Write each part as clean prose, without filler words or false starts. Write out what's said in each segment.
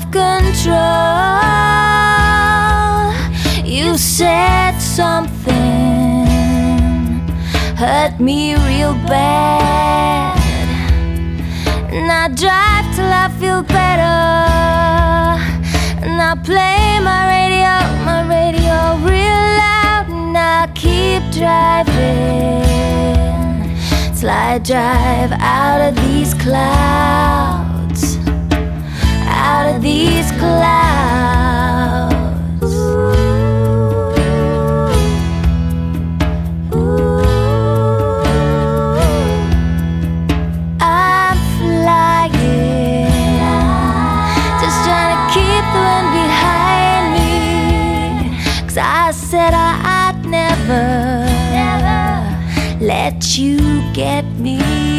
self-control. You said something hurt me real bad, and I drive till I feel better, and I play my radio real loud, and I keep driving till I drive out of these clouds, out of these clouds. I'm flying, just trying to keep the wind behind me, 'cause I said I'd never let you get me.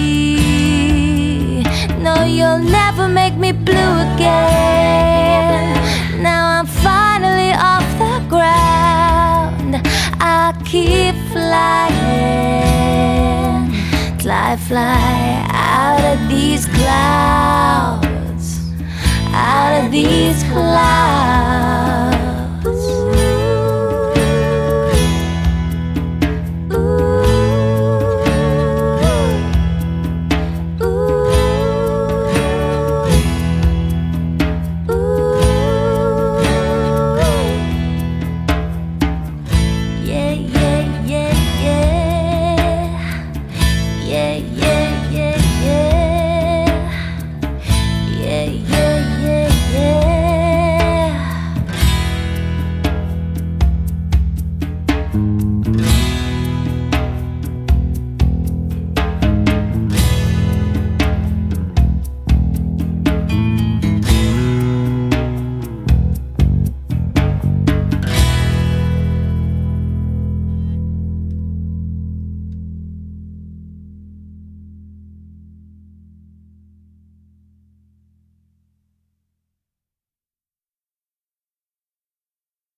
No, you'll never make me blue again. Now I'm finally off the ground. I keep flying till I fly out of these clouds, out of these clouds.